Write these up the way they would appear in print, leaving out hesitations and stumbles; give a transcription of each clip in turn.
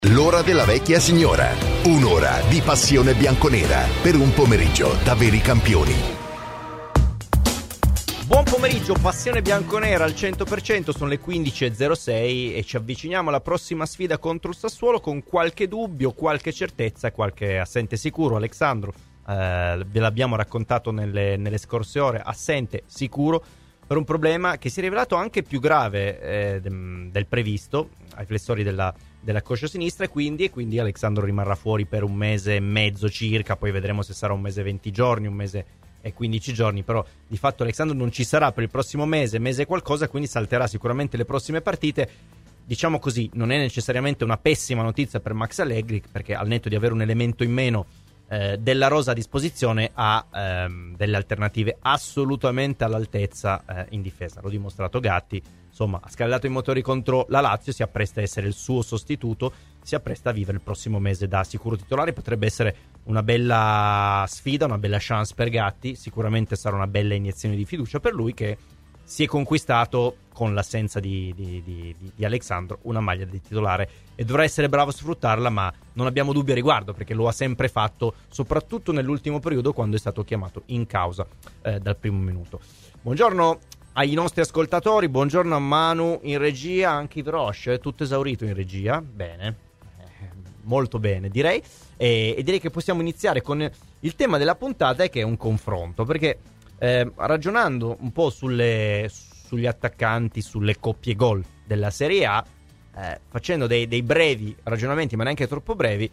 L'ora della vecchia signora. Un'ora di passione bianconera per un pomeriggio da veri campioni. Buon pomeriggio, passione bianconera al 100%, sono le 15.06 e ci avviciniamo alla prossima sfida contro il Sassuolo con qualche dubbio, qualche certezza e qualche assente sicuro. Alexandro, ve l'abbiamo raccontato nelle scorse ore, assente sicuro per un problema che si è rivelato anche più grave del previsto ai flessori della coscia sinistra e quindi Alexandro rimarrà fuori per un mese e mezzo circa, poi vedremo se sarà un mese e 20 giorni, un mese e 15 giorni, però di fatto Alexandro non ci sarà per il prossimo mese e qualcosa, quindi salterà sicuramente le prossime partite. Diciamo così, non è necessariamente una pessima notizia per Max Allegri, perché al netto di avere un elemento in meno della rosa a disposizione ha delle alternative assolutamente all'altezza in difesa. L'ho dimostrato Gatti, insomma, ha scallato i motori contro la Lazio, si appresta a essere il suo sostituto, si appresta a vivere il prossimo mese da sicuro titolare. Potrebbe essere una bella sfida, una bella chance per Gatti, sicuramente sarà una bella iniezione di fiducia per lui, che si è conquistato con l'assenza di Alexandro una maglia di titolare e dovrà essere bravo a sfruttarla, ma non abbiamo dubbi a riguardo, perché lo ha sempre fatto, soprattutto nell'ultimo periodo quando è stato chiamato in causa dal primo minuto. Buongiorno ai nostri ascoltatori, buongiorno a Manu in regia, anche Ivrosh, tutto esaurito in regia, bene, molto bene direi, e direi che possiamo iniziare con il tema della puntata, che è un confronto, perché ragionando un po' sugli attaccanti, sulle coppie gol della Serie A, facendo dei brevi ragionamenti, ma neanche troppo brevi,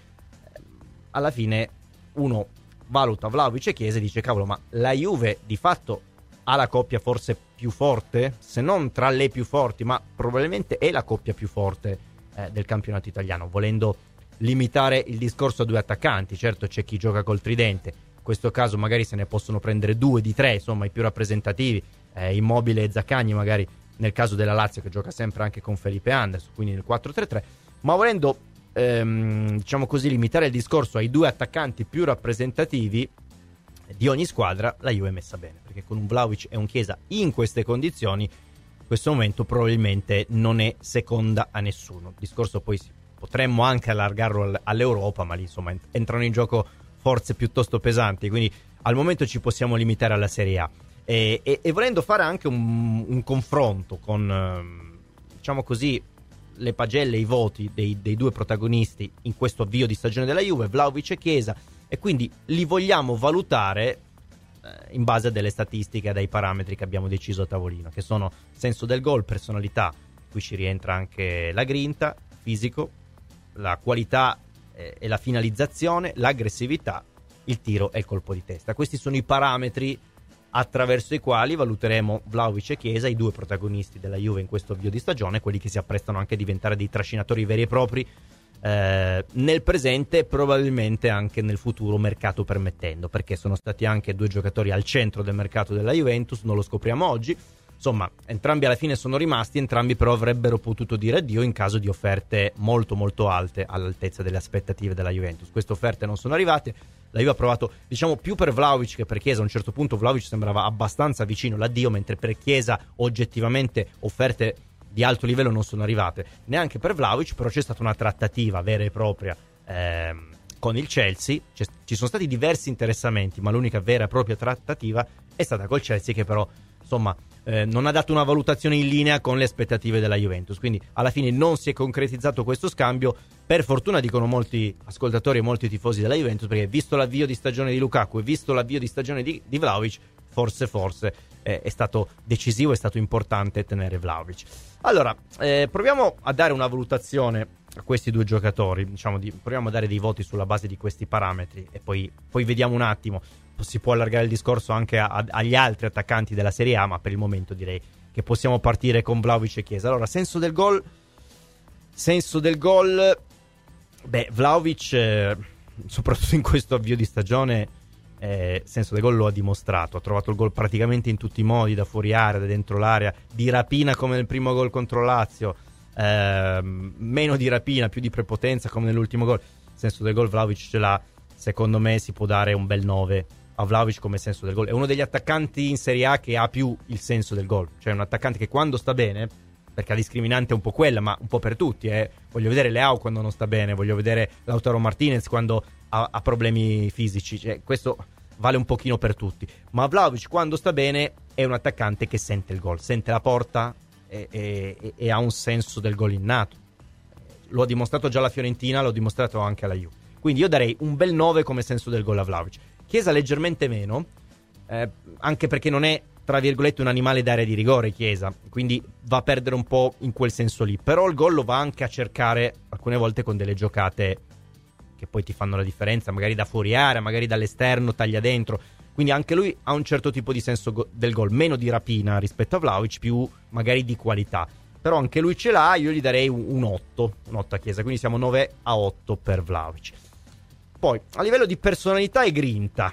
alla fine uno valuta Vlahovic e Chiesa e dice: cavolo, ma la Juve di fatto ha la coppia forse più forte, se non tra le più forti, ma probabilmente è la coppia più forte del campionato italiano, volendo limitare il discorso a due attaccanti. Certo, c'è chi gioca col tridente, in questo caso magari se ne possono prendere due di tre, insomma i più rappresentativi, Immobile e Zaccagni, magari nel caso della Lazio che gioca sempre anche con Felipe Anderson, quindi nel 4-3-3, ma volendo diciamo così limitare il discorso ai due attaccanti più rappresentativi di ogni squadra, la Juve è messa bene, perché con un Vlahovic e un Chiesa in queste condizioni, in questo momento probabilmente non è seconda a nessuno. Il discorso poi potremmo anche allargarlo all'Europa, ma lì insomma entrano in gioco forze piuttosto pesanti, quindi al momento ci possiamo limitare alla Serie A e volendo fare anche un confronto con diciamo così le pagelle, i voti dei due protagonisti in questo avvio di stagione della Juve, Vlahovic e Chiesa, e quindi li vogliamo valutare in base a delle statistiche, a dei parametri che abbiamo deciso a tavolino, che sono senso del gol, personalità, qui ci rientra anche la grinta, fisico, la qualità e la finalizzazione, l'aggressività, il tiro e il colpo di testa. Questi sono i parametri attraverso i quali valuteremo Vlahovic e Chiesa, i due protagonisti della Juve in questo avvio di stagione, quelli che si apprestano anche a diventare dei trascinatori veri e propri nel presente e probabilmente anche nel futuro, mercato permettendo, perché sono stati anche due giocatori al centro del mercato della Juventus, non lo scopriamo oggi. Insomma, entrambi alla fine sono rimasti, entrambi però avrebbero potuto dire addio in caso di offerte molto molto alte, all'altezza delle aspettative della Juventus. Queste offerte non sono arrivate, la Juve ha provato, diciamo, più per Vlahovic che per Chiesa. A un certo punto Vlahovic sembrava abbastanza vicino all'addio, mentre per Chiesa oggettivamente offerte di alto livello non sono arrivate, neanche per Vlahovic, però c'è stata una trattativa vera e propria con il Chelsea. Ci sono stati diversi interessamenti, ma l'unica vera e propria trattativa è stata col Chelsea, che però insomma non ha dato una valutazione in linea con le aspettative della Juventus, quindi alla fine non si è concretizzato questo scambio, per fortuna dicono molti ascoltatori e molti tifosi della Juventus, perché visto l'avvio di stagione di Lukaku e visto l'avvio di stagione di Vlahovic, forse è stato decisivo, è stato importante tenere Vlahovic. Allora, proviamo a dare una valutazione a questi due giocatori, diciamo, proviamo a dare dei voti sulla base di questi parametri e poi vediamo un attimo. Si può allargare il discorso anche agli altri attaccanti della Serie A, ma per il momento direi che possiamo partire con Vlahovic e Chiesa. Allora, senso del gol, Vlahovic soprattutto in questo avvio di stagione senso del gol lo ha dimostrato, ha trovato il gol praticamente in tutti i modi, da fuori area, da dentro l'area, di rapina come nel primo gol contro Lazio, meno di rapina, più di prepotenza come nell'ultimo gol. Senso del gol Vlahovic ce l'ha, secondo me si può dare un bel 9 a Vlahovic come senso del gol. È uno degli attaccanti in Serie A che ha più il senso del gol, cioè un attaccante che quando sta bene perché la discriminante è un po' quella, ma un po' per tutti. Voglio vedere Leao quando non sta bene, voglio vedere Lautaro Martinez quando ha problemi fisici, cioè, questo vale un pochino per tutti. Ma Vlahovic quando sta bene è un attaccante che sente il gol, sente la porta e ha un senso del gol innato. Lo ha dimostrato già la Fiorentina, l'ho dimostrato anche alla Juve. Quindi io darei un bel 9 come senso del gol a Vlahovic. Chiesa leggermente meno, anche perché non è, tra virgolette, un animale d'area di rigore Chiesa, quindi va a perdere un po' in quel senso lì. Però il gol lo va anche a cercare alcune volte con delle giocate che poi ti fanno la differenza, magari da fuori area, magari dall'esterno, taglia dentro. Quindi anche lui ha un certo tipo di senso del gol, meno di rapina rispetto a Vlahovic, più magari di qualità. Però anche lui ce l'ha, io gli darei un 8 a Chiesa, quindi siamo 9-8 per Vlahovic. Poi, a livello di personalità e grinta,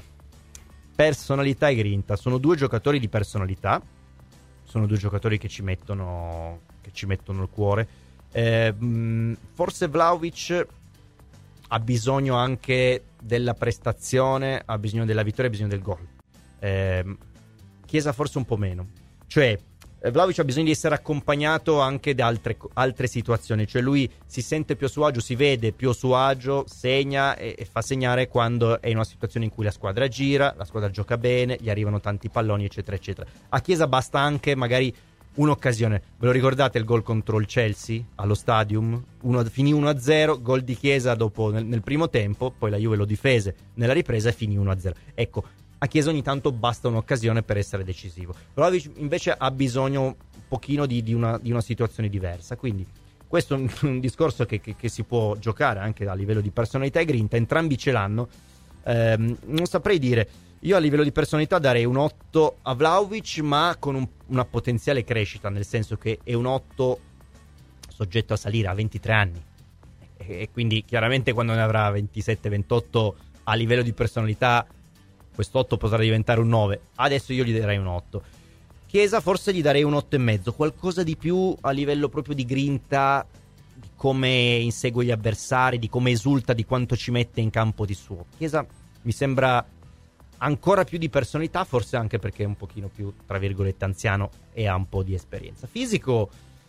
sono due giocatori di personalità, sono due giocatori che ci mettono il cuore. Forse Vlahovic ha bisogno anche della prestazione, ha bisogno della vittoria, ha bisogno del gol. Chiesa forse un po' meno. Cioè, Vlahovic ha bisogno di essere accompagnato anche da altre situazioni. Cioè lui si sente più a suo agio, si vede più a suo agio, segna e fa segnare quando è in una situazione in cui la squadra gira, la squadra gioca bene, gli arrivano tanti palloni, eccetera, eccetera. A Chiesa basta anche magari un'occasione. Ve lo ricordate il gol contro il Chelsea allo Stadium? Finì 1-0, gol di Chiesa dopo nel primo tempo, poi la Juve lo difese nella ripresa e finì 1-0. Ecco, a Chiesa ogni tanto basta un'occasione per essere decisivo. Vlahovic invece ha bisogno un pochino di una situazione diversa, quindi questo è un discorso che si può giocare anche a livello di personalità e grinta. Entrambi ce l'hanno. Non saprei dire. Io a livello di personalità darei un 8 a Vlahovic, ma con una potenziale crescita, nel senso che è un 8 soggetto a salire, a 23 anni. E quindi chiaramente quando ne avrà 27-28 a livello di personalità, questo 8 potrà diventare un 9. Adesso io gli darei un 8. Chiesa forse gli darei un 8,5, qualcosa di più a livello proprio di grinta, di come insegue gli avversari, di come esulta, di quanto ci mette in campo di suo. Chiesa mi sembra ancora più di personalità, forse anche perché è un pochino più, tra virgolette, anziano e ha un po' di esperienza. Fisico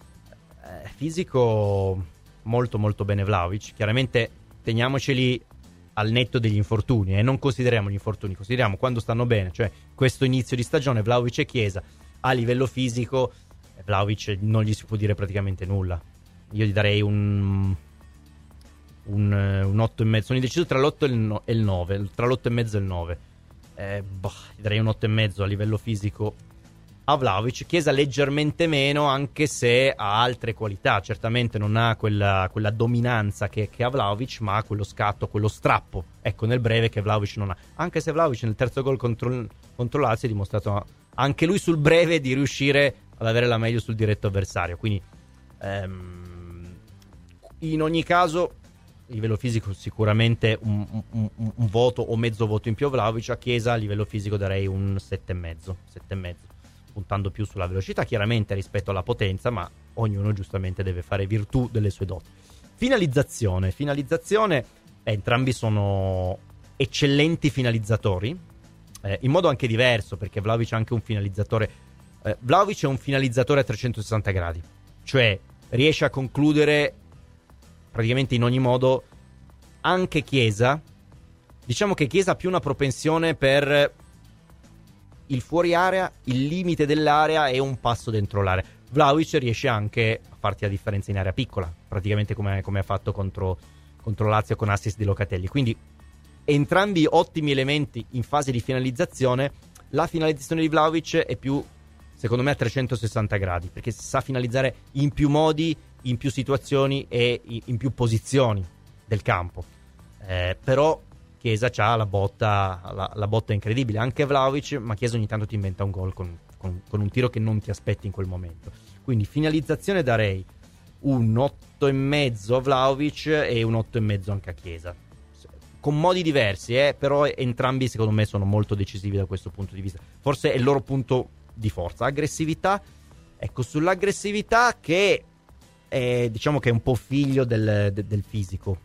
molto molto bene Vlahovic. Chiaramente teniamoceli al netto degli infortuni, e non consideriamo gli infortuni, consideriamo quando stanno bene, cioè questo inizio di stagione Vlahovic e Chiesa. A livello fisico Vlahovic non gli si può dire praticamente nulla. Io gli darei un 8,5. Sono indeciso tra l'8 e il 9, tra l'8,5 e il 9. Gli darei un 8,5 a livello fisico a Vlahovic. Chiesa leggermente meno, anche se ha altre qualità. Certamente non ha quella dominanza che ha Vlahovic, ma ha quello scatto, quello strappo, ecco, nel breve, che Vlahovic non ha. Anche se Vlahovic nel terzo gol contro Lazio ha dimostrato anche lui sul breve di riuscire ad avere la meglio sul diretto avversario. Quindi in ogni caso a livello fisico sicuramente un voto o mezzo voto in più a Vlahovic. A Chiesa a livello fisico darei un 7,5, puntando più sulla velocità chiaramente rispetto alla potenza, ma ognuno giustamente deve fare virtù delle sue doti. Finalizzazione, entrambi sono eccellenti finalizzatori, in modo anche diverso, perché Vlahovic è anche un finalizzatore. Vlahovic è un finalizzatore a 360 gradi, cioè riesce a concludere praticamente in ogni modo. Anche Chiesa, diciamo che Chiesa ha più una propensione per il fuori area, il limite dell'area e un passo dentro l'area. Vlahovic riesce anche a farti la differenza in area piccola, praticamente come ha fatto contro Lazio con assist di Locatelli. Quindi entrambi ottimi elementi in fase di finalizzazione. La finalizzazione di Vlahovic è più, secondo me, a 360 gradi, perché sa finalizzare in più modi, in più situazioni e in più posizioni del campo. Però Chiesa c'ha la botta incredibile. Anche Vlahovic, ma Chiesa ogni tanto ti inventa un gol con un tiro che non ti aspetti in quel momento. Quindi finalizzazione darei un 8,5 a Vlahovic e un 8,5 anche a Chiesa, con modi diversi, però entrambi secondo me sono molto decisivi da questo punto di vista. Forse è il loro punto di forza. Aggressività, ecco, sull'aggressività che diciamo che è un po' figlio del fisico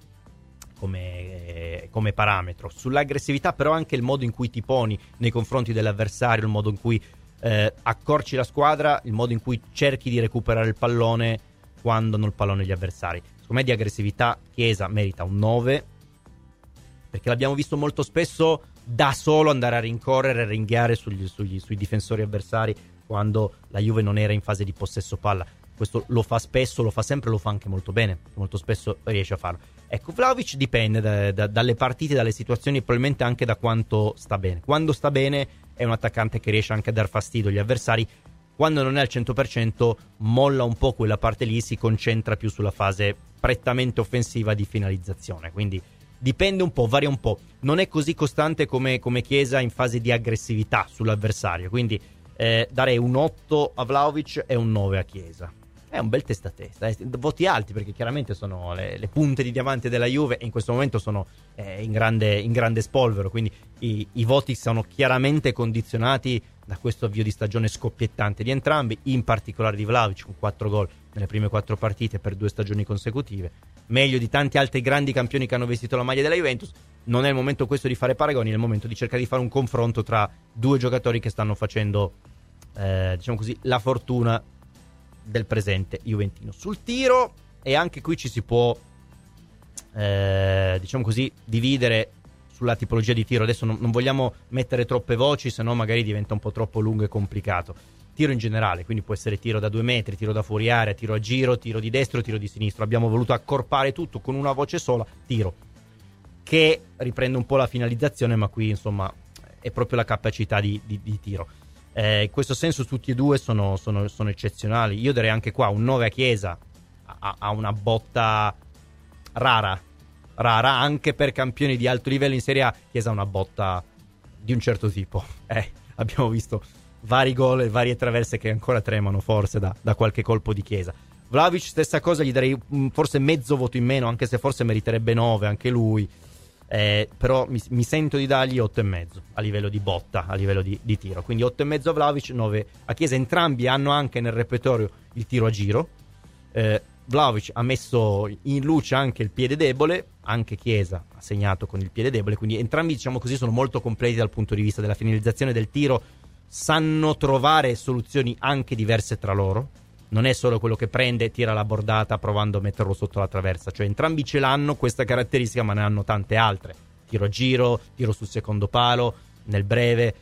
come parametro. Sull'aggressività però anche il modo in cui ti poni nei confronti dell'avversario, il modo in cui accorci la squadra, il modo in cui cerchi di recuperare il pallone quando hanno il pallone gli avversari. Secondo me di aggressività Chiesa merita un 9, perché l'abbiamo visto molto spesso da solo andare a rincorrere e ringhiare sui difensori avversari quando la Juve non era in fase di possesso palla. Questo lo fa spesso, lo fa sempre, lo fa anche molto bene, molto spesso riesce a farlo. Ecco, Vlahović dipende dalle partite, dalle situazioni e probabilmente anche da quanto sta bene. Quando sta bene è un attaccante che riesce anche a dar fastidio agli avversari. Quando non è al 100% molla un po' quella parte lì, si concentra più sulla fase prettamente offensiva di finalizzazione. Quindi dipende un po', varia un po'. Non è così costante come Chiesa in fase di aggressività sull'avversario. Quindi darei un 8 a Vlahović e un 9 a Chiesa. È un bel testa a testa, voti alti, perché chiaramente sono le punte di diamante della Juve e in questo momento sono in grande spolvero, quindi i voti sono chiaramente condizionati da questo avvio di stagione scoppiettante di entrambi, in particolare di Vlahović con 4 gol nelle prime 4 partite per 2 stagioni consecutive, meglio di tanti altri grandi campioni che hanno vestito la maglia della Juventus. Non è il momento questo di fare paragoni, è il momento di cercare di fare un confronto tra due giocatori che stanno facendo diciamo così la fortuna del presente juventino. Sul tiro, e anche qui ci si può diciamo così dividere sulla tipologia di tiro. Adesso non vogliamo mettere troppe voci, se no magari diventa un po' troppo lungo e complicato. Tiro in generale, quindi può essere tiro da 2 metri, tiro da fuori area, tiro a giro, tiro di destro, tiro di sinistro. Abbiamo voluto accorpare tutto con una voce sola, tiro, che riprende un po' la finalizzazione, ma qui insomma è proprio la capacità di tiro. In questo senso tutti e due sono eccezionali. Io darei anche qua un 9 a Chiesa, a una botta rara, anche per campioni di alto livello in Serie A. Chiesa ha una botta di un certo tipo, abbiamo visto vari gol e varie traverse che ancora tremano forse da qualche colpo di Chiesa. Vlahović stessa cosa, gli darei forse mezzo voto in meno, anche se forse meriterebbe 9 anche lui. Però mi sento di dargli 8,5 a livello di botta, a livello di tiro. Quindi 8,5 a Vlahović, 9 a Chiesa. Entrambi hanno anche nel repertorio il tiro a giro. Vlahović ha messo in luce anche il piede debole, anche Chiesa ha segnato con il piede debole, quindi entrambi, diciamo così, sono molto completi dal punto di vista della finalizzazione del tiro, sanno trovare soluzioni anche diverse tra loro. Non è solo quello che prende e tira la bordata provando a metterlo sotto la traversa, cioè entrambi ce l'hanno questa caratteristica, ma ne hanno tante altre. Tiro a giro, tiro sul secondo palo, nel breve,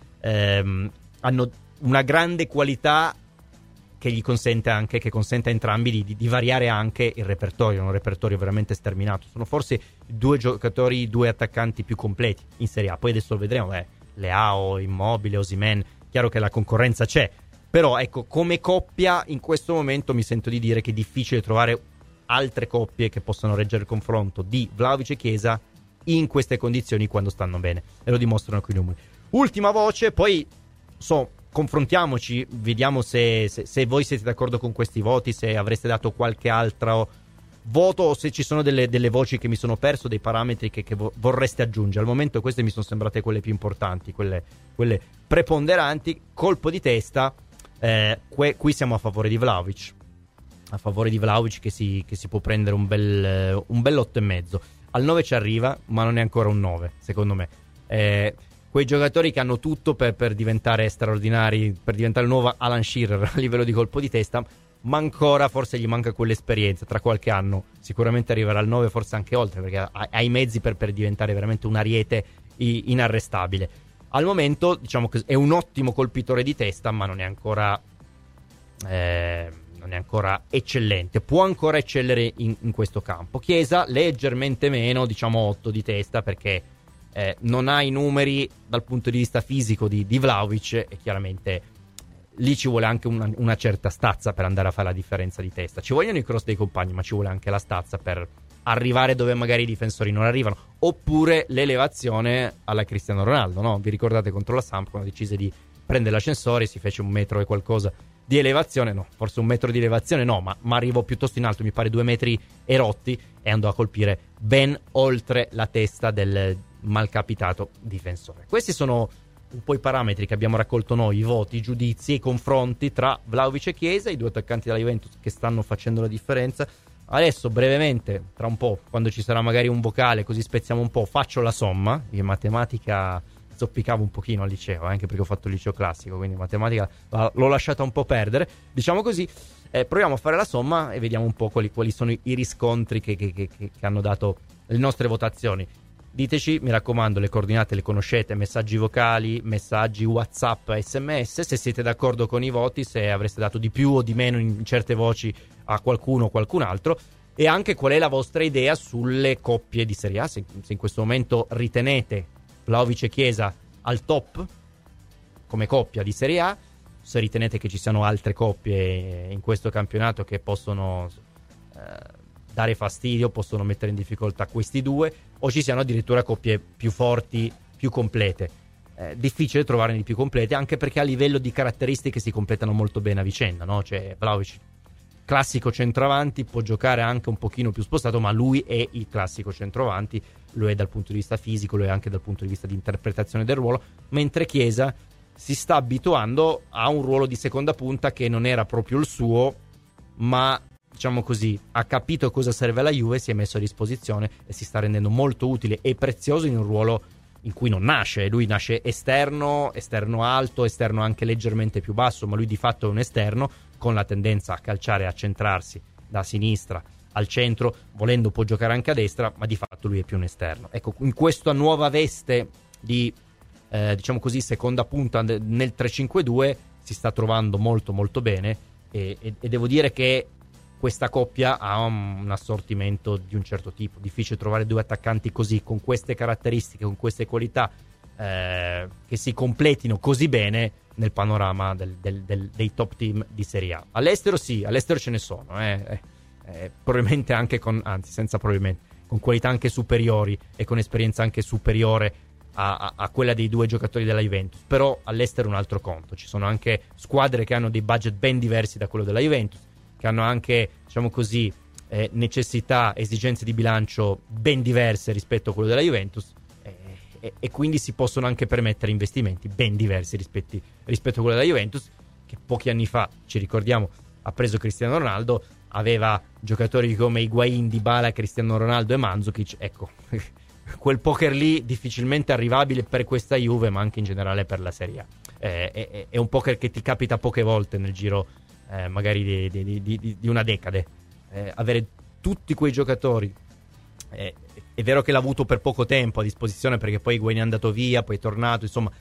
hanno una grande qualità che gli consente anche, che consente a entrambi di variare anche il repertorio, un repertorio veramente sterminato. Sono forse due giocatori, due attaccanti più completi in Serie A. Poi adesso lo vedremo, Leao, Immobile, Osimhen, chiaro che la concorrenza c'è. Però ecco, come coppia in questo momento mi sento di dire che è difficile trovare altre coppie che possano reggere il confronto di Vlahović e Chiesa in queste condizioni quando stanno bene, e lo dimostrano qui i numeri. Ultima voce, poi confrontiamoci, vediamo se voi siete d'accordo con questi voti, se avreste dato qualche altro voto o se ci sono delle voci che mi sono perso, dei parametri che vorreste aggiungere. Al momento queste mi sono sembrate quelle più importanti, quelle preponderanti. Colpo di testa, qui siamo a favore di Vlahović, che si può prendere un bel 8,5. Al 9 ci arriva, ma non è ancora un 9 secondo me. Quei giocatori che hanno tutto per diventare straordinari, per diventare il nuovo Alan Shearer a livello di colpo di testa, ma ancora forse gli manca quell'esperienza. Tra qualche anno sicuramente arriverà al 9, forse anche oltre, perché ha i mezzi per diventare veramente un ariete inarrestabile. Al momento diciamo che è un ottimo colpitore di testa, ma non è ancora eccellente. Può ancora eccellere in questo campo. Chiesa leggermente meno, diciamo 8 di testa, perché non ha i numeri dal punto di vista fisico di Vlahović, e chiaramente lì ci vuole anche una certa stazza per andare a fare la differenza di testa. Ci vogliono i cross dei compagni, ma ci vuole anche la stazza per arrivare dove magari i difensori non arrivano, oppure l'elevazione alla Cristiano Ronaldo, no? Vi ricordate contro la Samp quando decise di prendere l'ascensore, si fece 1 metro e qualcosa di elevazione, no, forse 1 metro di elevazione no, ma arrivò piuttosto in alto, mi pare 2 metri e rotti, e andò a colpire ben oltre la testa del malcapitato difensore. Questi sono un po' i parametri che abbiamo raccolto noi, i voti, i giudizi e i confronti tra Vlahović e Chiesa, i due attaccanti della Juventus che stanno facendo la differenza. Adesso brevemente, tra un po', quando ci sarà magari un vocale, così spezziamo un po', faccio la somma. In matematica zoppicavo un pochino al liceo, anche perché ho fatto il liceo classico, quindi matematica l'ho lasciata un po' perdere, diciamo così. Proviamo a fare la somma e vediamo un po' quali sono i riscontri che hanno dato le nostre votazioni. Diteci, mi raccomando, le coordinate le conoscete, messaggi vocali, messaggi WhatsApp, SMS, se siete d'accordo con i voti, se avreste dato di più o di meno in certe voci a qualcuno o qualcun altro, e anche qual è la vostra idea sulle coppie di Serie A, se in questo momento ritenete Vlahovic e Chiesa al top come coppia di Serie A, se ritenete che ci siano altre coppie in questo campionato che possono dare fastidio, possono mettere in difficoltà questi due, o ci siano addirittura coppie più forti, più complete. Difficile trovarne di più complete, anche perché a livello di caratteristiche si completano molto bene a vicenda, no? Cioè Vlahovic, classico centravanti, può giocare anche un pochino più spostato, ma lui è il classico centravanti, lo è dal punto di vista fisico, lo è anche dal punto di vista di interpretazione del ruolo, mentre Chiesa si sta abituando a un ruolo di seconda punta che non era proprio il suo, ma diciamo così, ha capito cosa serve alla Juve, si è messo a disposizione e si sta rendendo molto utile e prezioso in un ruolo in cui non nasce. Lui nasce esterno alto, esterno anche leggermente più basso, ma lui di fatto è un esterno con la tendenza a calciare e a centrarsi da sinistra al centro, volendo può giocare anche a destra, ma di fatto lui è più un esterno. Ecco, in questa nuova veste di diciamo così seconda punta nel 3-5-2 si sta trovando molto molto bene e devo dire che questa coppia ha un assortimento di un certo tipo. Difficile trovare due attaccanti così, con queste caratteristiche, con queste qualità, che si completino così bene nel panorama dei top team di Serie A. All'estero sì, all'estero ce ne sono, probabilmente anche senza probabilmente, con qualità anche superiori e con esperienza anche superiore a quella dei due giocatori della Juventus. Però all'estero è un altro conto. Ci sono anche squadre che hanno dei budget ben diversi da quello della Juventus, che hanno anche, diciamo così, necessità, esigenze di bilancio ben diverse rispetto a quello della Juventus, e quindi si possono anche permettere investimenti ben diversi rispetto a quello della Juventus, che pochi anni fa, ci ricordiamo, ha preso Cristiano Ronaldo, aveva giocatori come Higuaín, Dybala, Cristiano Ronaldo e Mandzukic. Ecco, quel poker lì difficilmente arrivabile per questa Juve, ma anche in generale per la Serie A. È un poker che ti capita poche volte nel giro magari di una decade. Avere tutti quei giocatori, è vero che l'ha avuto per poco tempo a disposizione, perché poi Higuaín è andato via, poi è tornato, insomma,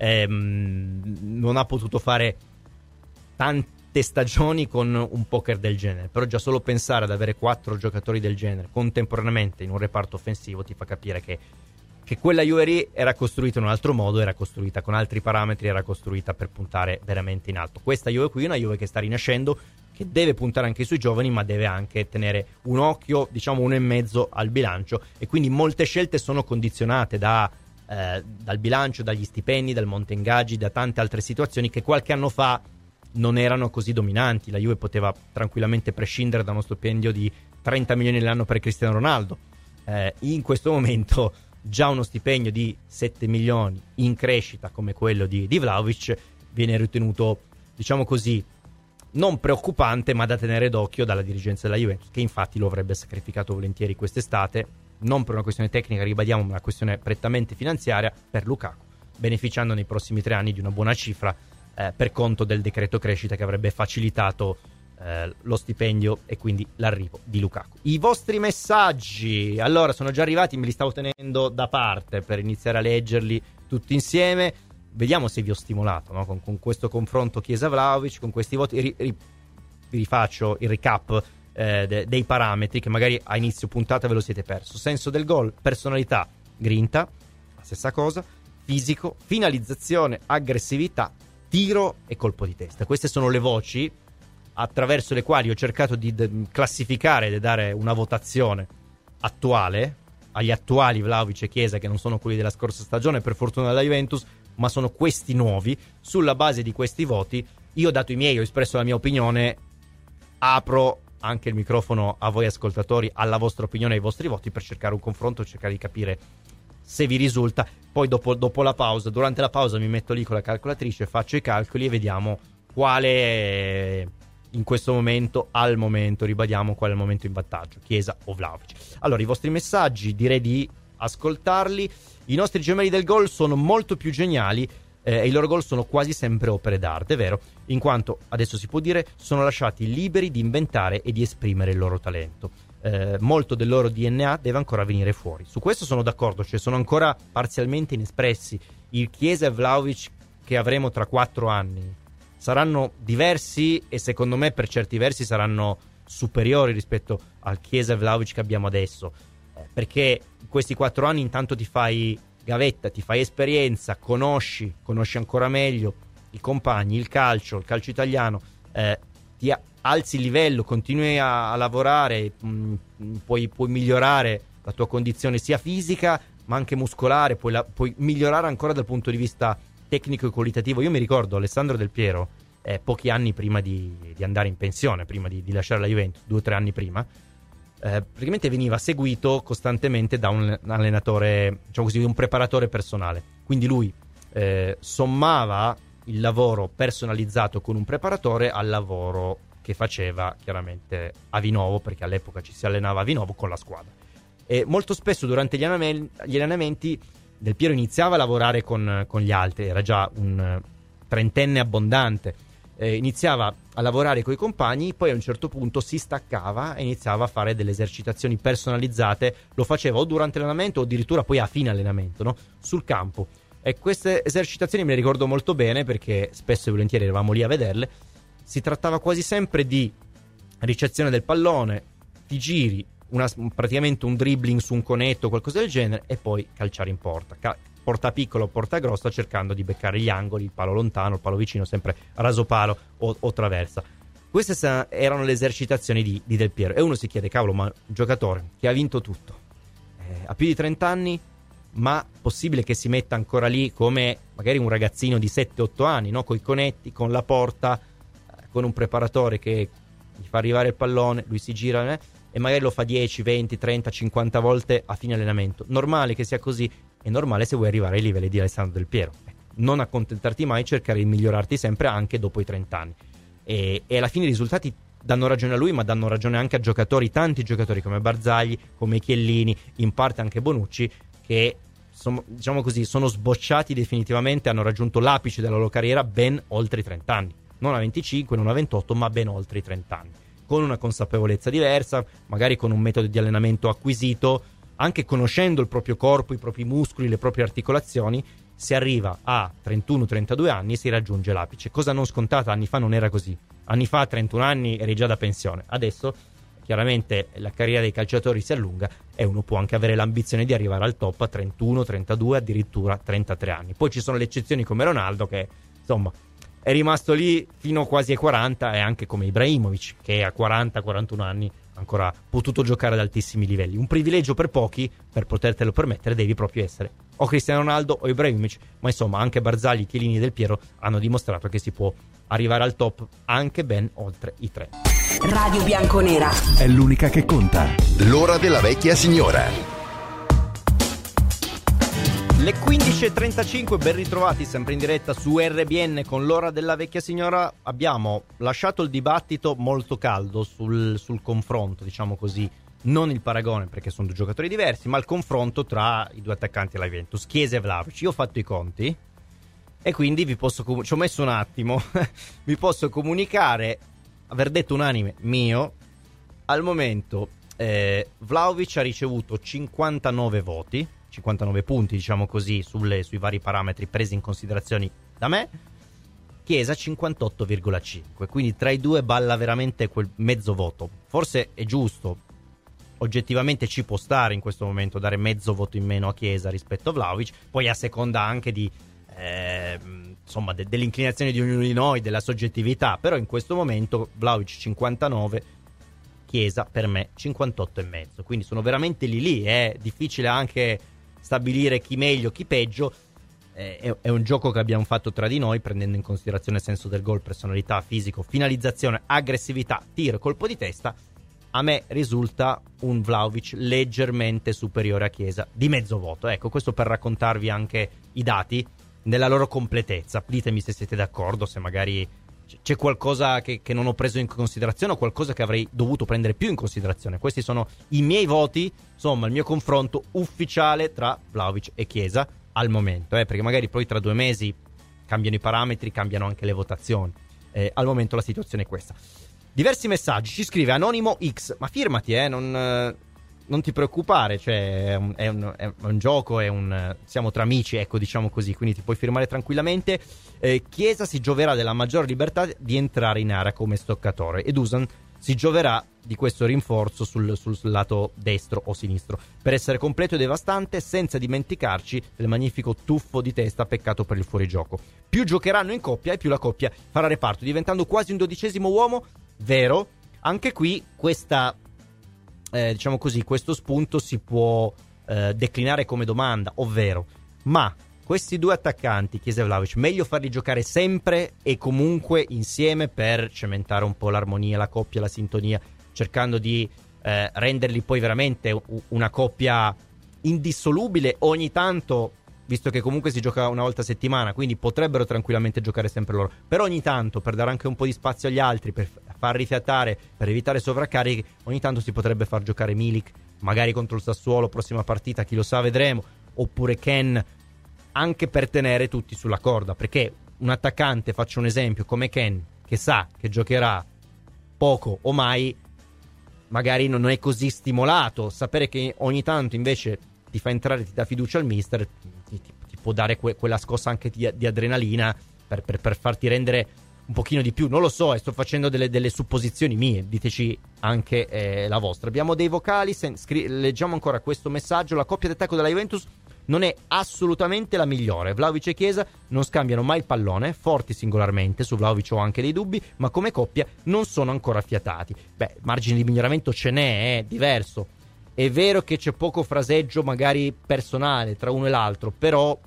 non ha potuto fare tante stagioni con un poker del genere, però già solo pensare ad avere 4 giocatori del genere contemporaneamente in un reparto offensivo ti fa capire che quella Juve era costruita in un altro modo, era costruita con altri parametri, era costruita per puntare veramente in alto. Questa Juve qui è una Juve che sta rinascendo, che deve puntare anche sui giovani, ma deve anche tenere un occhio, diciamo 1,5 al bilancio, e quindi molte scelte sono condizionate dal bilancio, dagli stipendi, dal monte ingaggi, da tante altre situazioni che qualche anno fa non erano così dominanti. La Juve poteva tranquillamente prescindere da uno stipendio di 30 milioni all'anno per Cristiano Ronaldo. In questo momento già uno stipendio di 7 milioni in crescita come quello di Vlahovic viene ritenuto, diciamo così, non preoccupante, ma da tenere d'occhio dalla dirigenza della Juventus, che infatti lo avrebbe sacrificato volentieri quest'estate, non per una questione tecnica, ribadiamo, ma una questione prettamente finanziaria, per Lukaku, beneficiando nei prossimi 3 anni di una buona cifra per conto del decreto crescita che avrebbe facilitato lo stipendio e quindi l'arrivo di Lukaku. I vostri messaggi, allora, sono già arrivati, me li stavo tenendo da parte per iniziare a leggerli tutti insieme. Vediamo se vi ho stimolato, no? Con questo confronto Chiesa-Vlahovic, con questi voti. Vi rifaccio il recap dei parametri che magari a inizio puntata ve lo siete perso. Senso del gol, personalità, grinta, la stessa cosa, fisico, finalizzazione, aggressività, tiro e colpo di testa. Queste sono le voci attraverso le quali ho cercato di classificare e di dare una votazione attuale agli attuali Vlahovic e Chiesa, che non sono quelli della scorsa stagione, per fortuna della Juventus, ma sono questi nuovi. Sulla base di questi voti io ho dato i miei, ho espresso la mia opinione, apro anche il microfono a voi ascoltatori, alla vostra opinione e ai vostri voti, per cercare un confronto, cercare di capire se vi risulta. Poi dopo la pausa, durante la pausa mi metto lì con la calcolatrice, faccio i calcoli e vediamo quale in questo momento, al momento, ribadiamo, qual è il momento in vantaggio, Chiesa o Vlahovic. Allora, i vostri messaggi direi di ascoltarli. I nostri gemelli del gol sono molto più geniali e i loro gol sono quasi sempre opere d'arte, è vero, in quanto, adesso si può dire, sono lasciati liberi di inventare e di esprimere il loro talento. Molto del loro DNA deve ancora venire fuori. Su questo sono d'accordo, cioè sono ancora parzialmente inespressi. Il Chiesa e Vlahovic che avremo tra 4 anni saranno diversi e secondo me per certi versi saranno superiori rispetto al Chiesa e Vlahovic che abbiamo adesso, perché in questi 4 anni intanto ti fai gavetta, ti fai esperienza, conosci ancora meglio i compagni, il calcio italiano, ti alzi il livello, continui a lavorare, puoi migliorare la tua condizione sia fisica ma anche muscolare, puoi migliorare ancora dal punto di vista tecnico e qualitativo. Io mi ricordo Alessandro Del Piero, pochi anni prima di andare in pensione, prima di lasciare la Juventus, 2 o 3 anni prima, praticamente veniva seguito costantemente da un allenatore, diciamo così, un preparatore personale. Quindi lui sommava il lavoro personalizzato con un preparatore al lavoro che faceva chiaramente a Vinovo, perché all'epoca ci si allenava a Vinovo con la squadra. E molto spesso durante gli allenamenti Del Piero iniziava a lavorare con gli altri, era già un trentenne abbondante, iniziava a lavorare con i compagni, poi a un certo punto si staccava e iniziava a fare delle esercitazioni personalizzate, lo faceva o durante l'allenamento o addirittura poi a fine allenamento, no? Sul campo. E queste esercitazioni me le ricordo molto bene perché spesso e volentieri eravamo lì a vederle. Si trattava quasi sempre di ricezione del pallone, ti giri, praticamente un dribbling su un conetto, qualcosa del genere, e poi calciare in porta. Porta piccola o porta grossa, cercando di beccare gli angoli, il palo lontano, il palo vicino, sempre raso palo o traversa. Queste erano le esercitazioni di Del Piero. E uno si chiede, cavolo, ma un giocatore che ha vinto tutto, ha più di 30 anni, ma possibile che si metta ancora lì come magari un ragazzino di 7-8 anni, no? Con i conetti, con la porta, con un preparatore che gli fa arrivare il pallone, lui si gira e magari lo fa 10, 20, 30, 50 volte a fine allenamento. Normale che sia così, è normale se vuoi arrivare ai livelli di Alessandro Del Piero. Non accontentarti mai, cercare di migliorarti sempre anche dopo i 30 anni. E alla fine i risultati danno ragione a lui, ma danno ragione anche a giocatori, tanti giocatori come Barzagli, come Chiellini, in parte anche Bonucci, che diciamo così, sono sbocciati definitivamente, hanno raggiunto l'apice della loro carriera ben oltre i 30 anni. Non a 25, non a 28, ma ben oltre i 30 anni. Con una consapevolezza diversa, magari con un metodo di allenamento acquisito, anche conoscendo il proprio corpo, i propri muscoli, le proprie articolazioni, si arriva a 31-32 anni e si raggiunge l'apice. Cosa non scontata, anni fa non era così. Anni fa a 31 anni eri già da pensione. Adesso chiaramente la carriera dei calciatori si allunga e uno può anche avere l'ambizione di arrivare al top a 31, 32, addirittura 33 anni. Poi ci sono le eccezioni come Ronaldo che, insomma, è rimasto lì fino quasi ai 40, e anche come Ibrahimovic che a 40-41 anni ancora potuto giocare ad altissimi livelli. Un privilegio per pochi, per potertelo permettere devi proprio essere o Cristiano Ronaldo o Ibrahimovic, ma insomma anche Barzagli, Chiellini e Del Piero hanno dimostrato che si può arrivare al top anche ben oltre i 3. Radio Bianconera è l'unica che conta. L'ora della vecchia signora. Le 15.35, ben ritrovati sempre in diretta su RBN con l'ora della vecchia signora. Abbiamo lasciato il dibattito molto caldo sul confronto, diciamo così, non il paragone perché sono 2 giocatori diversi, ma il confronto tra i 2 attaccanti alla Juventus, Chiesa e Vlahovic. Io ho fatto i conti e quindi ci ho messo un attimo, vi posso comunicare, aver detto unanime mio, al momento Vlahovic ha ricevuto 59 voti, 59 punti, diciamo così, sui vari parametri presi in considerazione da me. Chiesa 58,5, quindi tra i 2 balla veramente quel mezzo voto. Forse è giusto, oggettivamente ci può stare in questo momento dare mezzo voto in meno a Chiesa rispetto a Vlahovic, poi a seconda anche di insomma dell'inclinazione di ognuno di noi, della soggettività, però in questo momento Vlahovic 59, Chiesa per me 58,5, quindi sono veramente lì, è difficile anche stabilire chi meglio, chi peggio. È un gioco che abbiamo fatto tra di noi, prendendo in considerazione il senso del gol, personalità, fisico, finalizzazione, aggressività, tiro, colpo di testa. A me risulta un Vlahovic leggermente superiore a Chiesa, di mezzo voto. Ecco, questo per raccontarvi anche i dati nella loro completezza. Ditemi se siete d'accordo, se magari c'è qualcosa che non ho preso in considerazione o qualcosa che avrei dovuto prendere più in considerazione. Questi sono i miei voti, insomma il mio confronto ufficiale tra Vlahovic e Chiesa al momento, perché magari poi tra 2 mesi cambiano i parametri, cambiano anche le votazioni. Al momento la situazione è questa. Diversi messaggi, ci scrive Anonimo X, ma firmati, non ti preoccupare, cioè è un gioco, siamo tra amici, ecco, diciamo così, quindi ti puoi firmare tranquillamente. Chiesa si gioverà della maggiore libertà di entrare in area come stoccatore e Dusan si gioverà di questo rinforzo sul lato destro o sinistro per essere completo e devastante, senza dimenticarci del magnifico tuffo di testa, peccato per il fuorigioco. Più giocheranno in coppia e più la coppia farà reparto, diventando quasi un 12° uomo. Vero, anche qui questa diciamo così, questo spunto si può declinare come domanda, ovvero: ma questi 2 attaccanti, Chiesa e Vlahovic, meglio farli giocare sempre e comunque insieme per cementare un po' l'armonia, la coppia, la sintonia, cercando di renderli poi veramente una coppia indissolubile ogni tanto, visto che comunque si gioca una volta a settimana, quindi potrebbero tranquillamente giocare sempre loro, però ogni tanto, per dare anche un po' di spazio agli altri, per far rifiatare, per evitare sovraccarichi, ogni tanto si potrebbe far giocare Milik, magari contro il Sassuolo, prossima partita, chi lo sa, vedremo, oppure Ken, anche per tenere tutti sulla corda, perché un attaccante, faccio un esempio, come Ken, che sa che giocherà poco o mai, magari non è così stimolato. Sapere che ogni tanto invece ti fa entrare, ti dà fiducia al mister, ti può dare quella scossa anche di adrenalina per farti rendere un pochino di più. Non lo so, sto facendo delle supposizioni mie, diteci anche la vostra. Abbiamo dei vocali, leggiamo ancora questo messaggio: la coppia d'attacco della Juventus non è assolutamente la migliore. Vlahovic e Chiesa non scambiano mai il pallone, forti singolarmente, su Vlahovic ho anche dei dubbi, ma come coppia non sono ancora affiatati. Beh, margine di miglioramento ce n'è, è diverso. È vero che c'è poco fraseggio magari personale tra uno e l'altro, però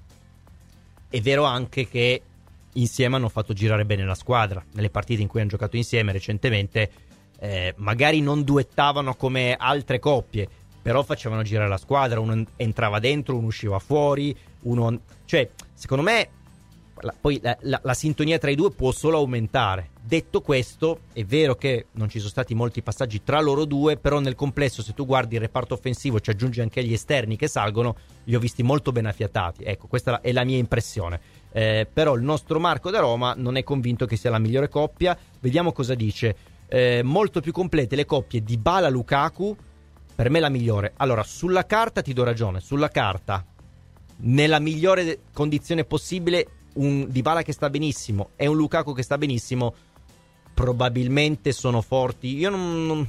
è vero anche che insieme hanno fatto girare bene la squadra. Nelle partite in cui hanno giocato insieme recentemente, magari non duettavano come altre coppie, però facevano girare la squadra, uno entrava dentro, uno usciva fuori, cioè, secondo me poi la sintonia tra i due può solo aumentare. Detto questo, è vero che non ci sono stati molti passaggi tra loro due, però nel complesso, se tu guardi il reparto offensivo, ci aggiungi anche gli esterni che salgono, li ho visti molto ben affiatati. Ecco, questa è la mia impressione. Però il nostro Marco da Roma non è convinto che sia la migliore coppia. Vediamo cosa dice. Molto più complete le coppie Dybala-Lukaku, per me la migliore. Allora, sulla carta ti do ragione, sulla carta, nella migliore condizione possibile, un Dybala che sta benissimo e un Lukaku che sta benissimo probabilmente sono forti. Io non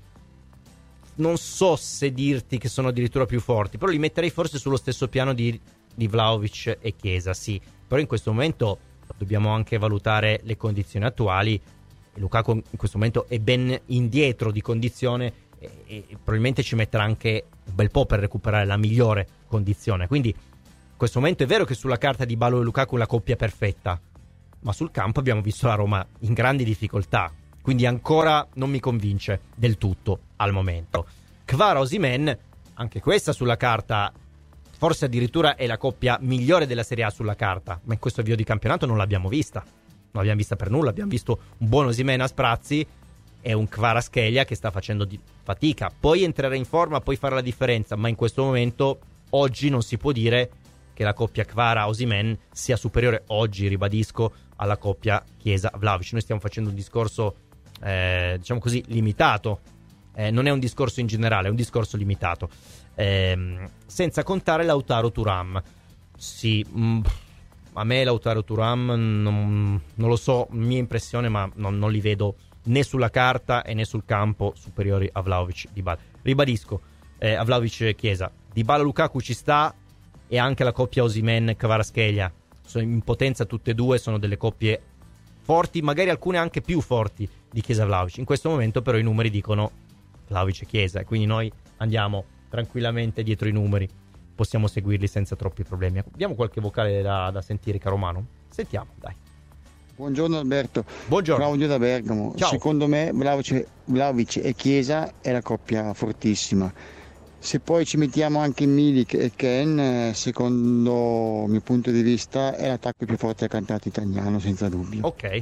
so se dirti che sono addirittura più forti, però li metterei forse sullo stesso piano di Vlahovic e Chiesa, sì. Però in questo momento dobbiamo anche valutare le condizioni attuali. Lukaku in questo momento è ben indietro di condizione e probabilmente ci metterà anche un bel po' per recuperare la migliore condizione. Quindi in questo momento è vero che sulla carta Dybala e Lukaku è la coppia perfetta, ma sul campo abbiamo visto la Roma in grandi difficoltà, quindi ancora non mi convince del tutto al momento. Kvara-Osimhen, anche questa sulla carta forse addirittura è la coppia migliore della Serie A sulla carta, ma in questo avvio di campionato non l'abbiamo vista per nulla. Abbiamo visto un buon Osimhen a sprazzi e un Kvaratskhelia che sta facendo fatica, poi entrerà in forma, poi fare la differenza, ma in questo momento oggi non si può dire che la coppia Kvara-Osimhen sia superiore, oggi ribadisco, alla coppia Chiesa-Vlahovic. Noi stiamo facendo un discorso diciamo così limitato, non è un discorso in generale, è un discorso limitato, senza contare Lautaro Thuram. Sì, a me Lautaro Thuram non lo so, mia impressione, ma non li vedo né sulla carta e né sul campo superiori a Vlahovic Dybala. Ribadisco, a Vlahovic e Chiesa. Dybala Lukaku ci sta, e anche la coppia Osimhen-Kvaratskhelia sono in potenza, tutte e due sono delle coppie forti, magari alcune anche più forti di Chiesa-Vlahovic. In questo momento però i numeri dicono Vlahovic e Chiesa, e quindi noi andiamo tranquillamente dietro i numeri, possiamo seguirli senza troppi problemi. Abbiamo qualche vocale da sentire, caro Manu? Sentiamo, dai. Buongiorno Alberto. Buongiorno. Claudio da Bergamo. Ciao. Secondo me Vlahovic e Chiesa è la coppia fortissima. Se poi ci mettiamo anche Milik e Ken, secondo il mio punto di vista è l'attacco più forte del campionato italiano, senza dubbio. Ok.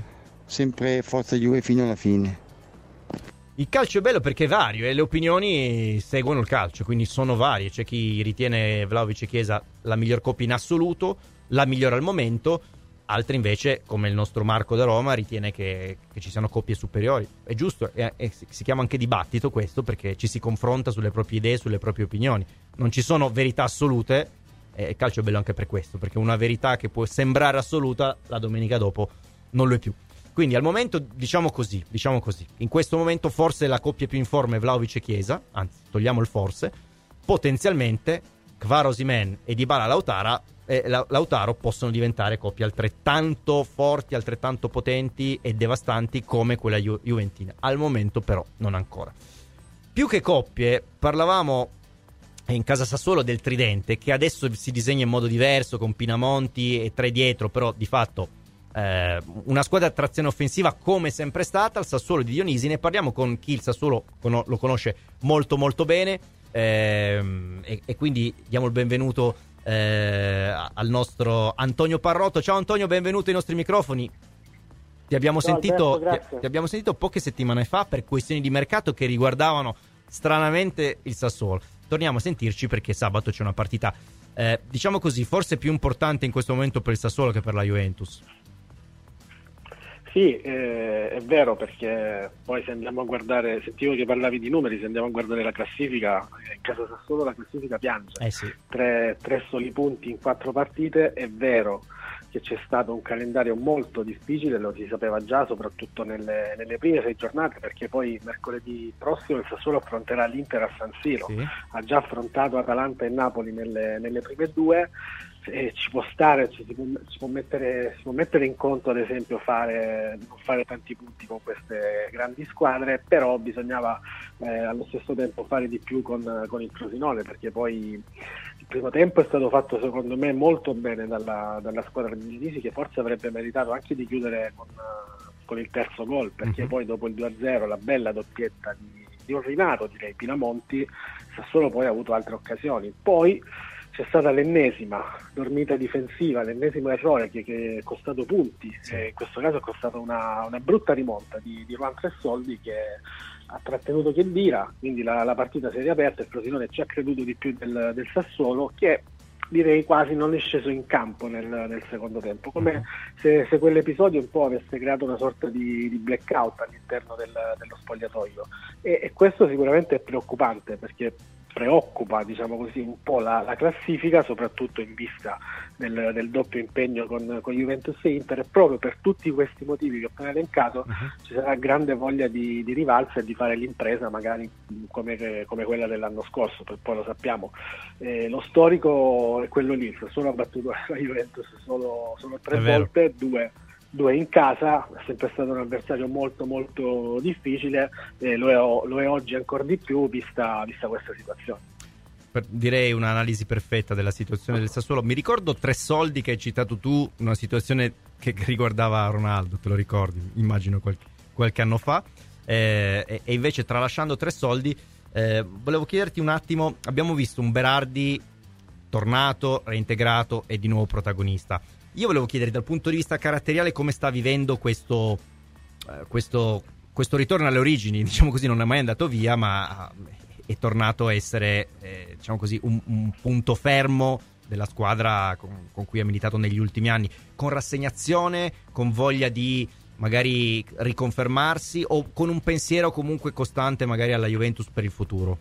sempre forza Juve fino alla fine. Il calcio è bello perché è vario e le opinioni seguono il calcio, quindi sono varie. C'è chi ritiene Vlahovic e Chiesa la miglior coppia in assoluto, la migliore al momento, altri invece, come il nostro Marco da Roma, ritiene che ci siano coppie superiori. È giusto, e si chiama anche dibattito questo, perché ci si confronta sulle proprie idee, sulle proprie opinioni. Non ci sono verità assolute, e il calcio è bello anche per questo, perché una verità che può sembrare assoluta, la domenica dopo non lo è più. Quindi al momento diciamo così, in questo momento forse la coppia più in forma è Vlahovic e Chiesa, anzi togliamo il forse, potenzialmente Kvara Osimhen e Dybala Lautaro possono diventare coppie altrettanto forti, altrettanto potenti e devastanti come quella juventina. Al momento però non ancora. Più che coppie, parlavamo in casa Sassuolo del tridente, che adesso si disegna in modo diverso con Pinamonti e tre dietro, però di fatto una squadra a trazione offensiva come sempre stata, il Sassuolo di Dionisi. Ne parliamo con chi il Sassuolo lo conosce molto molto bene, e quindi diamo il benvenuto al nostro Antonio Parrotto. Ciao Antonio, benvenuto ai nostri microfoni. Ti abbiamo sentito poche settimane fa per questioni di mercato che riguardavano stranamente il Sassuolo. Torniamo a sentirci perché sabato c'è una partita diciamo così, forse più importante in questo momento per il Sassuolo che per la Juventus. Sì, è vero, perché poi se andiamo a guardare, sentivo che parlavi di numeri, se andiamo a guardare la classifica, in casa Sassuolo la classifica piange. Sì. Tre soli punti in 4 partite. È vero che c'è stato un calendario molto difficile, lo si sapeva già, soprattutto nelle prime 6 giornate, perché poi mercoledì prossimo il Sassuolo affronterà l'Inter a San Siro. Sì. Ha già affrontato Atalanta e Napoli nelle prime 2. Ci può stare, si può mettere in conto, ad esempio, non fare tanti punti con queste grandi squadre, però bisognava allo stesso tempo fare di più con il Frosinone, perché poi il primo tempo è stato fatto secondo me molto bene dalla squadra di Dionisi, che forse avrebbe meritato anche di chiudere con il terzo gol, perché poi dopo il 2-0, la bella doppietta di un rinato, direi, Pinamonti, Sassuolo poi ha avuto altre occasioni. Poi c'è stata l'ennesima dormita difensiva, l'ennesimo errore che è costato punti. Sì. In questo caso è costato una brutta rimonta di Juan Tressoldi, che ha trattenuto Khedira, quindi la partita si è riaperta. Il Frosinone ci ha creduto di più del Sassuolo, che direi quasi non è sceso in campo nel secondo tempo, come se quell'episodio un po' avesse creato una sorta di blackout all'interno dello spogliatoio, e questo sicuramente è preoccupante, perché preoccupa, diciamo così, un po' la classifica, soprattutto in vista del doppio impegno con Juventus e Inter, e proprio per tutti questi motivi che ho appena elencato ci sarà grande voglia di rivalsa e di fare l'impresa magari come quella dell'anno scorso, perché poi lo sappiamo, lo storico è quello lì. Solo ha battuto la Juventus solo 3 volte, due in casa, è sempre stato un avversario molto molto difficile, lo è oggi ancora di più vista questa situazione. Direi un'analisi perfetta della situazione del Sassuolo. Mi ricordo Tressoldi che hai citato tu, una situazione che riguardava Ronaldo, te lo ricordi? Immagino qualche anno fa, e invece tralasciando Tressoldi, volevo chiederti un attimo, abbiamo visto un Berardi tornato, reintegrato e di nuovo protagonista. Io volevo chiedere dal punto di vista caratteriale come sta vivendo questo ritorno alle origini, diciamo così. Non è mai andato via, ma è tornato a essere diciamo così un punto fermo della squadra con cui ha militato negli ultimi anni, con rassegnazione, con voglia di magari riconfermarsi, o con un pensiero comunque costante magari alla Juventus per il futuro.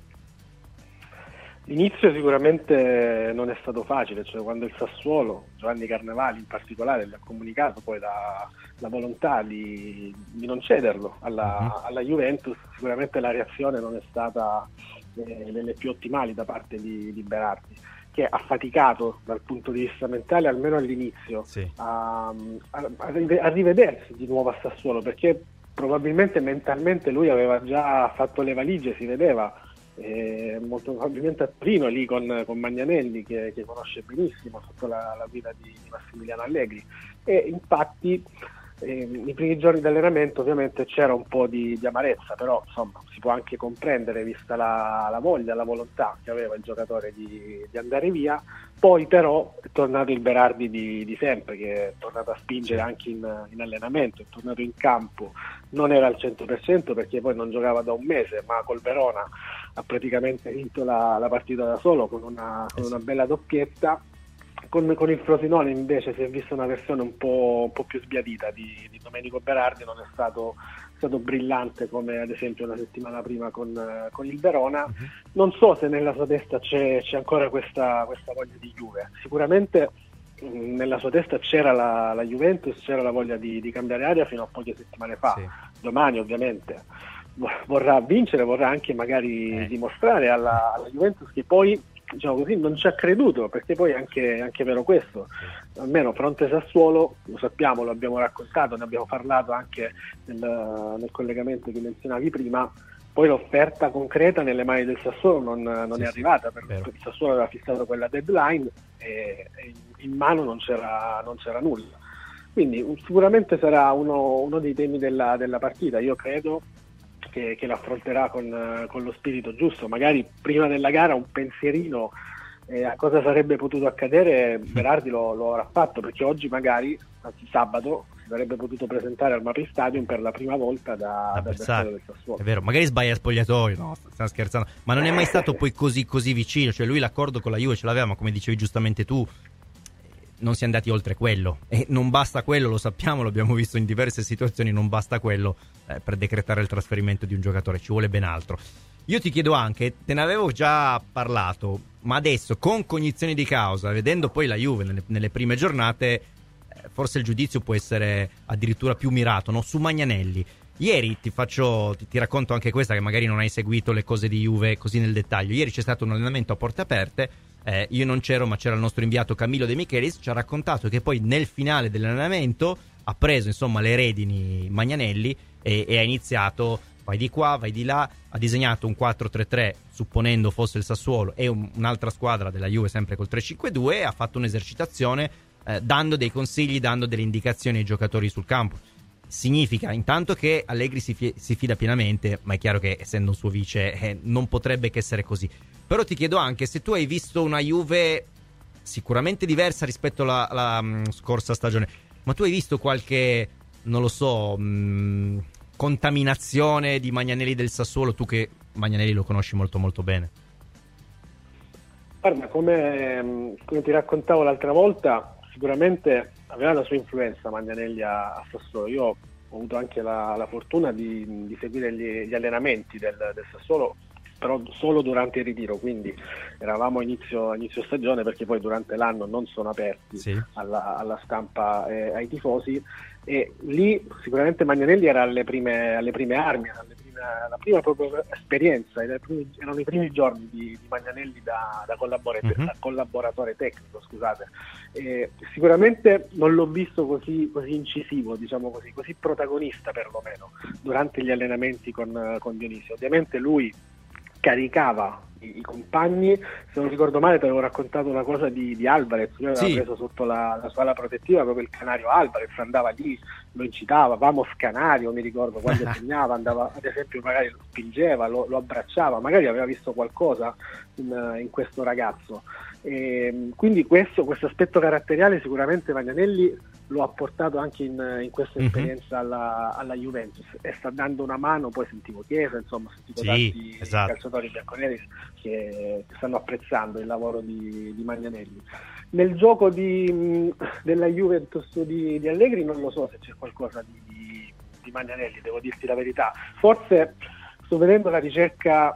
L'inizio sicuramente non è stato facile, cioè quando il Sassuolo, Giovanni Carnevali in particolare, gli ha comunicato poi la volontà di non cederlo alla Juventus, sicuramente la reazione non è stata delle più ottimali da parte di Berardi, che ha faticato dal punto di vista mentale, almeno all'inizio, sì, a rivedersi di nuovo a Sassuolo, perché probabilmente mentalmente lui aveva già fatto le valigie, si vedeva. Molto probabilmente a Torino, lì con Magnanelli, che conosce benissimo sotto la guida di Massimiliano Allegri, e infatti nei primi giorni di allenamento ovviamente c'era un po' di amarezza, però insomma si può anche comprendere vista la voglia, la volontà che aveva il giocatore di andare via. Poi però è tornato il Berardi di sempre, che è tornato a spingere anche in allenamento, è tornato in campo, non era al 100% perché poi non giocava da un mese, ma col Verona ha praticamente vinto la partita da solo con una bella doppietta. Con il Frosinone invece si è vista una versione un po' più sbiadita di Domenico Berardi, non è stato brillante come ad esempio la settimana prima con il Verona. Non so se nella sua testa c'è ancora questa voglia di Juve. Sicuramente nella sua testa c'era la Juventus, c'era la voglia di cambiare aria fino a poche settimane fa. Sì. Domani ovviamente vorrà vincere, vorrà anche magari dimostrare alla Juventus che poi, diciamo così, non ci ha creduto, perché poi è anche vero questo. Almeno fronte Sassuolo, lo sappiamo, lo abbiamo raccontato, ne abbiamo parlato anche nel collegamento che menzionavi prima, poi l'offerta concreta nelle mani del Sassuolo non è arrivata, perché il Sassuolo aveva fissato quella deadline e in mano non c'era nulla. Quindi sicuramente sarà uno dei temi della partita. Io credo che l'affronterà con lo spirito giusto, magari prima della gara un pensierino a cosa sarebbe potuto accadere. Berardi lo avrà fatto, perché oggi magari, anzi sabato, si sarebbe potuto presentare al Mapei Stadium per la prima volta da avversario del Sassuolo. È vero, magari sbaglia spogliatoio, no, stiamo scherzando, ma non è mai stato poi così vicino, cioè lui l'accordo con la Juve ce l'aveva, ma come dicevi giustamente tu, non si è andati oltre quello, e non basta quello, lo sappiamo, l'abbiamo visto in diverse situazioni, non basta quello per decretare il trasferimento di un giocatore, ci vuole ben altro. Io ti chiedo anche, te ne avevo già parlato, ma adesso con cognizione di causa, vedendo poi la Juve nelle prime giornate, forse il giudizio può essere addirittura più mirato, no? Su Magnanelli. Ieri ti racconto anche questa, che magari non hai seguito le cose di Juve così nel dettaglio. Ieri c'è stato un allenamento a porte aperte, io non c'ero, ma c'era il nostro inviato Camillo De Michelis, ci ha raccontato che poi nel finale dell'allenamento ha preso insomma le redini Magnanelli e ha iniziato, vai di qua, vai di là, ha disegnato un 4-3-3 supponendo fosse il Sassuolo e un'altra squadra della Juve sempre col 3-5-2, e ha fatto un'esercitazione dando dei consigli, dando delle indicazioni ai giocatori sul campo. Significa intanto che Allegri si fida pienamente, ma è chiaro che essendo un suo vice non potrebbe che essere così. Però ti chiedo anche se tu hai visto una Juve sicuramente diversa rispetto alla scorsa stagione, ma tu hai visto qualche, non lo so, contaminazione di Magnanelli del Sassuolo, tu che Magnanelli lo conosci molto molto bene? Guarda, come ti raccontavo l'altra volta, sicuramente aveva la sua influenza Magnanelli a Sassuolo. Io ho avuto anche la fortuna di seguire gli allenamenti del Sassuolo, però solo durante il ritiro, quindi eravamo a inizio stagione, perché poi durante l'anno non sono aperti alla stampa e ai tifosi, e lì sicuramente Magnanelli era alle prime armi, la prima proprio esperienza, erano i primi giorni di Magnanelli da collaboratore tecnico, scusate. Sicuramente non l'ho visto così incisivo, diciamo così protagonista perlomeno durante gli allenamenti con Dionisio. Ovviamente lui caricava i compagni. Se non ricordo male ti avevo raccontato una cosa di Alvarez, lui aveva preso sotto la sua ala protettiva proprio il canario Alvarez, andava lì, lo incitava, vamos canario, mi ricordo, quando segnava andava, ad esempio magari lo spingeva, lo abbracciava, magari aveva visto qualcosa in questo ragazzo, e quindi questo aspetto caratteriale sicuramente Magnanelli lo ha portato anche in questa esperienza alla Juventus, e sta dando una mano. Poi sentivo Chiesa, insomma, sentivo tanti calciatori bianconeri che stanno apprezzando il lavoro di Magnanelli. Nel gioco della Juventus di Allegri non lo so se c'è qualcosa di Magnanelli, devo dirti la verità. Forse sto vedendo una ricerca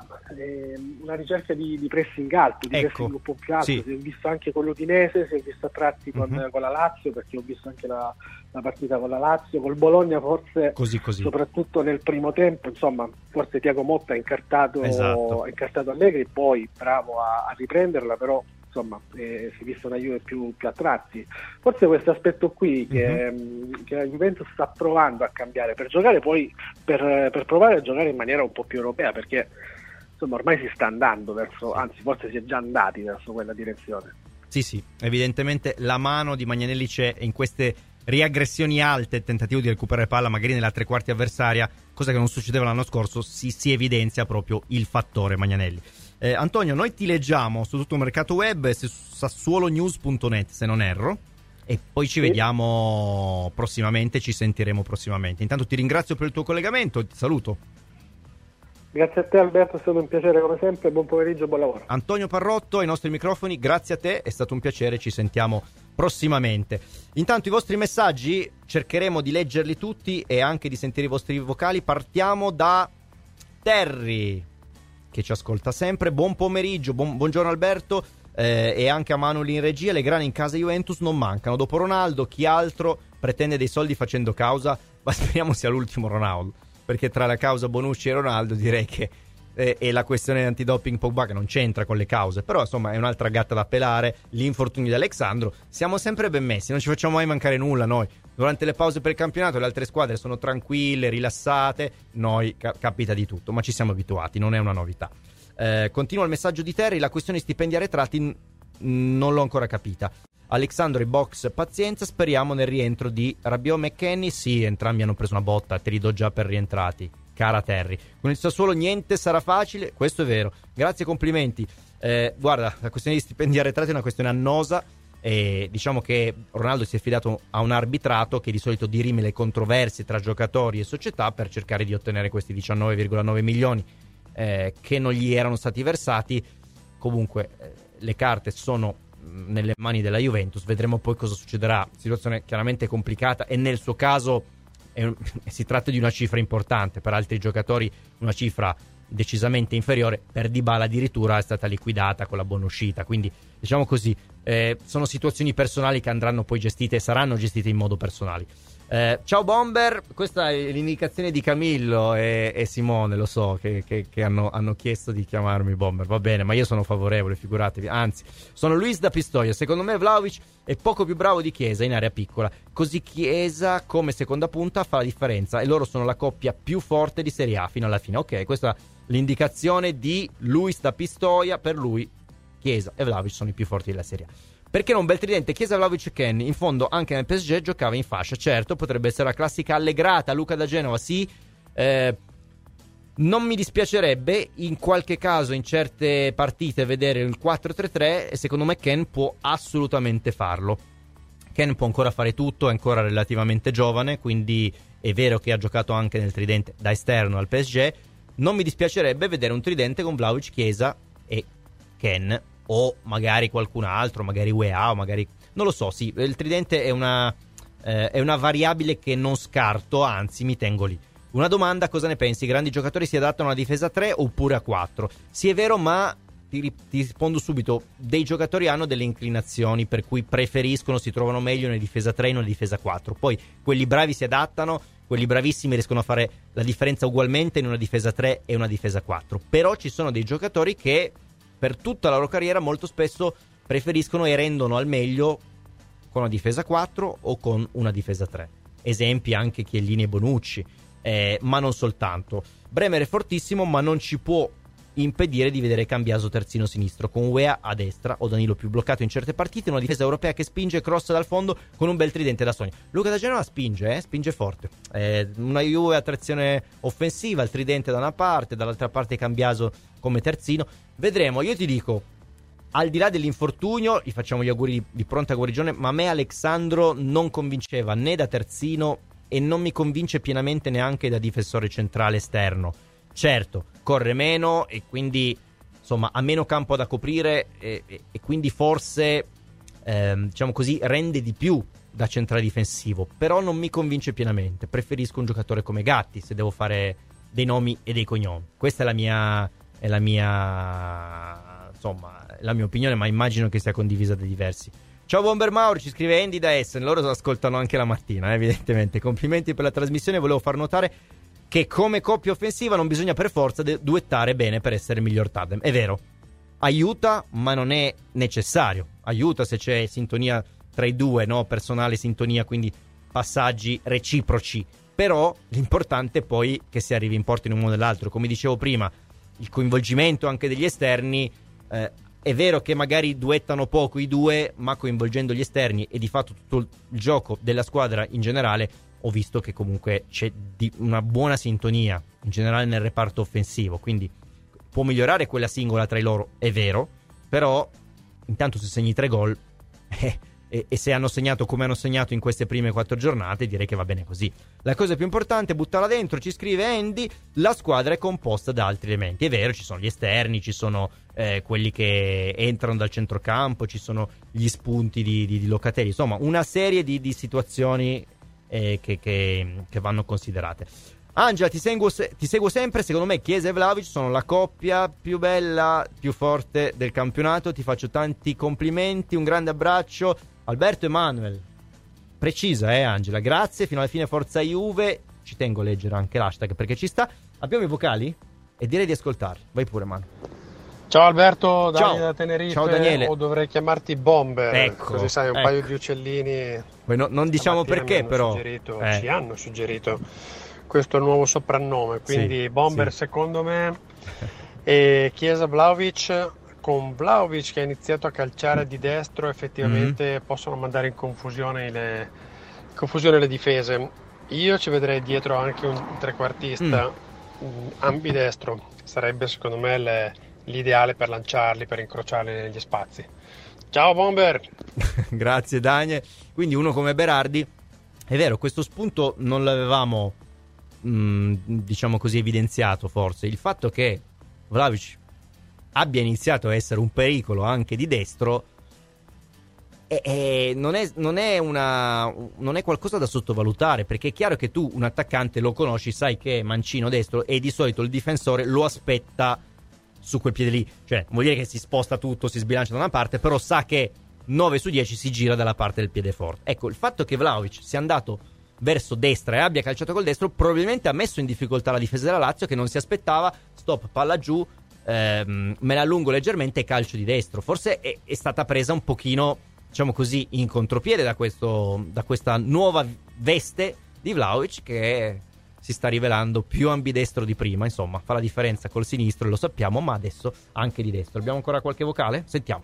di pressing alto, pressing un po' più alto. Si è visto anche con l'Udinese, si è visto a tratti con la Lazio, perché ho visto anche la partita con la Lazio, col Bologna forse così. Soprattutto nel primo tempo, insomma, forse Thiago Motta ha incartato Allegri, poi bravo a riprenderla, però insomma si è vista una Juve più a tratti. Forse questo aspetto qui che la Juventus sta provando a cambiare per giocare poi per provare a giocare in maniera un po' più europea, perché insomma ormai si sta andando verso, anzi forse si è già andati verso quella direzione. Sì, evidentemente la mano di Magnanelli c'è in queste riaggressioni alte, tentativo di recuperare palla magari nella tre quarti avversaria, cosa che non succedeva l'anno scorso. Si evidenzia proprio il fattore Magnanelli. Antonio, noi ti leggiamo su tutto il mercato web e su sassuolonews.net, se non erro, e poi ci vediamo prossimamente, ci sentiremo prossimamente. Intanto ti ringrazio per il tuo collegamento e ti saluto. Grazie a te Alberto, è stato un piacere come sempre, buon pomeriggio, buon lavoro. Antonio Parrotto ai nostri microfoni, grazie a te, è stato un piacere, ci sentiamo prossimamente. Intanto i vostri messaggi cercheremo di leggerli tutti e anche di sentire i vostri vocali. Partiamo da Terry, che ci ascolta sempre. Buon pomeriggio, buongiorno Alberto, e anche a Manuel in regia. Le grane in casa Juventus non mancano. Dopo Ronaldo, chi altro pretende dei soldi facendo causa? Ma speriamo sia l'ultimo Ronaldo, perché tra la causa Bonucci e Ronaldo direi che e la questione antidoping Pogba, che non c'entra con le cause, però insomma è un'altra gatta da pelare. Gli infortuni di Alexandro, siamo sempre ben messi, non ci facciamo mai mancare nulla noi. Durante le pause per il campionato le altre squadre sono tranquille, rilassate, noi capita di tutto, ma ci siamo abituati, non è una novità. Continua il messaggio di Terry, la questione stipendi arretrati non l'ho ancora capita. Alexandro e box pazienza, speriamo nel rientro di Rabiot, McKennie. Sì, entrambi hanno preso una botta, te li do già per rientrati, cara Terry. Con il Sassuolo niente sarà facile, questo è vero. Grazie, complimenti. Guarda, la questione di stipendi arretrati è una questione annosa, e diciamo che Ronaldo si è affidato a un arbitrato che di solito dirime le controversie tra giocatori e società per cercare di ottenere questi 19,9 milioni che non gli erano stati versati. Comunque le carte sono nelle mani della Juventus, vedremo poi cosa succederà. Situazione chiaramente complicata, e nel suo caso si tratta di una cifra importante, per altri giocatori una cifra decisamente inferiore. Per Dybala addirittura è stata liquidata con la buona uscita, quindi diciamo così, sono situazioni personali che andranno poi gestite e saranno gestite in modo personale. Ciao Bomber, questa è l'indicazione di Camillo e Simone, lo so che hanno chiesto di chiamarmi Bomber, va bene, ma io sono favorevole, figuratevi, anzi sono Luis da Pistoia. Secondo me Vlahovic è poco più bravo di Chiesa in area piccola, così Chiesa come seconda punta fa la differenza e loro sono la coppia più forte di Serie A fino alla fine. Ok, questa è l'indicazione di Luis da Pistoia, per lui Chiesa e Vlahovic sono i più forti della Serie A. Perché non un bel tridente Chiesa, Vlahovic e Kenny? In fondo anche nel PSG giocava in fascia. Certo, potrebbe essere la classica allegrata Luca da Genova, sì. Non mi dispiacerebbe in qualche caso in certe partite vedere il 4-3-3, e secondo me Ken può assolutamente farlo. Ken può ancora fare tutto, è ancora relativamente giovane, quindi è vero che ha giocato anche nel tridente da esterno al PSG. Non mi dispiacerebbe vedere un tridente con Vlahovic, Chiesa e Ken, o magari qualcun altro, magari UEA, o magari non lo so. Sì, il tridente è una variabile che non scarto, anzi mi tengo lì. Una domanda: cosa ne pensi? I grandi giocatori si adattano a una difesa 3 oppure a 4? Sì, è vero, ma ti rispondo subito: dei giocatori hanno delle inclinazioni per cui preferiscono, si trovano meglio nella difesa 3 e nella difesa 4. Poi quelli bravi si adattano, quelli bravissimi riescono a fare la differenza ugualmente in una difesa 3 e una difesa 4. Però ci sono dei giocatori che per tutta la loro carriera molto spesso preferiscono e rendono al meglio con una difesa 4 o con una difesa 3. Esempi anche Chiellini e Bonucci, ma non soltanto. Bremer è fortissimo, ma non ci può impedire di vedere Cambiaso terzino sinistro, con UEA a destra o Danilo più bloccato in certe partite, una difesa europea che spinge, crossa dal fondo con un bel tridente da sogno. Luca da Genova spinge forte, una Juve a trazione offensiva, il tridente da una parte, dall'altra parte Cambiaso come terzino. Vedremo. Io ti dico, al di là dell'infortunio, gli facciamo gli auguri di pronta guarigione, ma a me Alexandro non convinceva né da terzino e non mi convince pienamente neanche da difensore centrale esterno. Certo, corre meno e quindi insomma ha meno campo da coprire e quindi forse diciamo così rende di più da centrale difensivo, però non mi convince pienamente. Preferisco un giocatore come Gatti, se devo fare dei nomi e dei cognomi. Questa è la mia insomma la mia opinione, ma immagino che sia condivisa da diversi. Ciao Bomber Mauro, ci scrive Andy da Essen, loro ascoltano anche la mattina, evidentemente. Complimenti per la trasmissione, volevo far notare che come coppia offensiva non bisogna per forza duettare bene per essere miglior tandem. È vero, aiuta, ma non è necessario. Aiuta se c'è sintonia tra i due, no? Personale sintonia, quindi passaggi reciproci. Però l'importante è poi che si arrivi in porta in un modo o nell'altro. Come dicevo prima, il coinvolgimento anche degli esterni, è vero che magari duettano poco i due, ma coinvolgendo gli esterni e di fatto tutto il gioco della squadra in generale, ho visto che comunque c'è una buona sintonia in generale nel reparto offensivo. Quindi può migliorare quella singola tra i loro, è vero, però intanto se segni 3 gol e se hanno segnato come hanno segnato in queste prime 4 giornate, direi che va bene così. La cosa più importante è buttarla dentro. Ci scrive Andy: la squadra è composta da altri elementi. È vero, ci sono gli esterni, ci sono quelli che entrano dal centrocampo, ci sono gli spunti di Locatelli, insomma una serie di situazioni che vanno considerate. Angela, ti seguo sempre. Secondo me Chiesa e Vlahovic sono la coppia più bella, più forte del campionato. Ti faccio tanti complimenti, un grande abbraccio. Alberto Emanuel, precisa Angela, grazie, fino alla fine forza Juve. Ci tengo a leggere anche l'hashtag perché ci sta. Abbiamo i vocali? E direi di ascoltarli. Vai pure, Manu. Ciao Alberto, Daniele da Tenerife. Ciao Daniele. O dovrei chiamarti Bomber, ecco, così sai, un paio di uccellini. Non diciamo perché, però ci hanno suggerito questo nuovo soprannome, quindi sì, Bomber sì. Secondo me, e Chiesa Vlahovic, con Vlahovic che ha iniziato a calciare di destro effettivamente possono mandare in confusione le difese. Io ci vedrei dietro anche un trequartista ambidestro, sarebbe secondo me l'ideale per lanciarli, per incrociarli negli spazi. Ciao Bomber. Grazie Daniel. Quindi uno come Berardi, è vero, questo spunto non l'avevamo diciamo così evidenziato. Forse il fatto che Vlahovic abbia iniziato a essere un pericolo anche di destro non è qualcosa da sottovalutare, perché è chiaro che tu un attaccante lo conosci, sai che è mancino destro e di solito il difensore lo aspetta su quel piede lì, cioè vuol dire che si sposta tutto, si sbilancia da una parte, però sa che 9 su 10 si gira dalla parte del piede forte. Ecco, il fatto che Vlahovic sia andato verso destra e abbia calciato col destro probabilmente ha messo in difficoltà la difesa della Lazio, che non si aspettava stop, palla giù, me la allungo leggermente e calcio di destro. Forse è stata presa un pochino, diciamo così, in contropiede da questa nuova veste di Vlahovic, che si sta rivelando più ambidestro di prima. Insomma, fa la differenza col sinistro e lo sappiamo, ma adesso anche di destro. Abbiamo ancora qualche vocale? Sentiamo.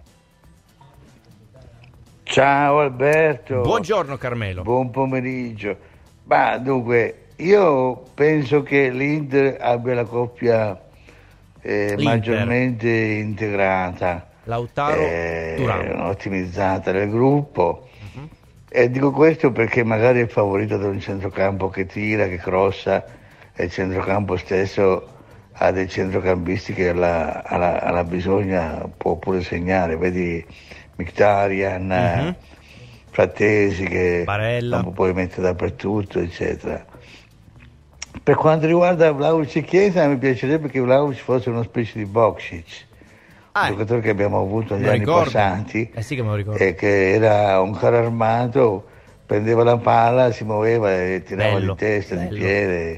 Ciao Alberto. Buongiorno Carmelo. Buon pomeriggio. Dunque, io penso che l'Inter abbia la coppia maggiormente integrata, Lautaro, Thuram, ottimizzata nel gruppo. E dico questo perché magari è favorito da un centrocampo che tira, che crossa, e il centrocampo stesso ha dei centrocampisti che alla bisogna può pure segnare. Vedi Mkhitaryan, Frattesi che dopo puoi mettere dappertutto, eccetera. Per quanto riguarda Vlahovic e Chiesa, mi piacerebbe che Vlahovic fosse una specie di Boksic, un giocatore che abbiamo avuto negli anni passati, sì, che me lo ricordo. Che era un carro armato, prendeva la palla, si muoveva e tirava di testa, di piede,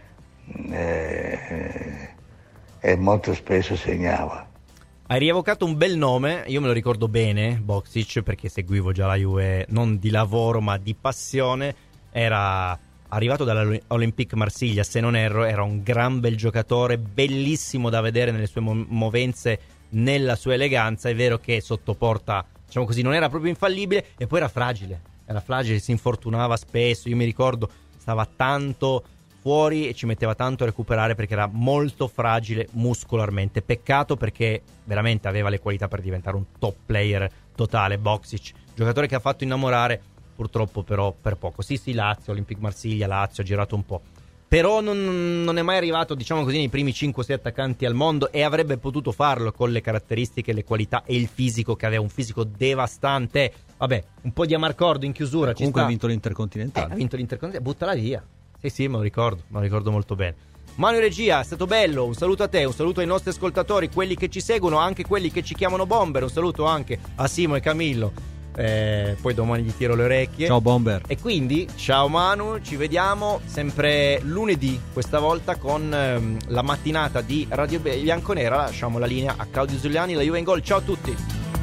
e molto spesso segnava. Hai rievocato un bel nome, io me lo ricordo bene, Boksic, perché seguivo già la Juve non di lavoro ma di passione. Era arrivato dall'Olympique Marsiglia, se non erro, era un gran bel giocatore, bellissimo da vedere nelle sue movenze, nella sua eleganza. È vero che sotto porta, diciamo così, non era proprio infallibile, e poi era fragile, si infortunava spesso. Io mi ricordo, stava tanto fuori e ci metteva tanto a recuperare perché era molto fragile muscolarmente. Peccato, perché veramente aveva le qualità per diventare un top player totale. Boksic, giocatore che ha fatto innamorare, purtroppo però per poco. Sì, Lazio, Olympique Marsiglia, Lazio, ha girato un po', però non è mai arrivato, diciamo così, nei primi 5-6 attaccanti al mondo, e avrebbe potuto farlo con le caratteristiche, le qualità e il fisico che aveva, un fisico devastante. Vabbè, un po' di Amarcord in chiusura. Comunque ha vinto l'Intercontinentale. Ha vinto l'Intercontinentale, buttala via. Sì, me lo ricordo molto bene. Manu Regia, è stato bello, un saluto a te, un saluto ai nostri ascoltatori, quelli che ci seguono, anche quelli che ci chiamano Bomber, un saluto anche a Simo e Camillo. Poi domani gli tiro le orecchie. Ciao Bomber. E quindi ciao Manu, ci vediamo sempre lunedì, questa volta con la mattinata di Radio Bianconera. Lasciamo la linea a Claudio Zuliani, la Juve in Gol. Ciao a tutti.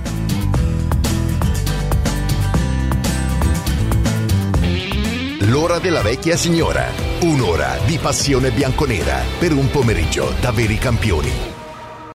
L'ora della vecchia signora, un'ora di passione bianconera per un pomeriggio da veri campioni.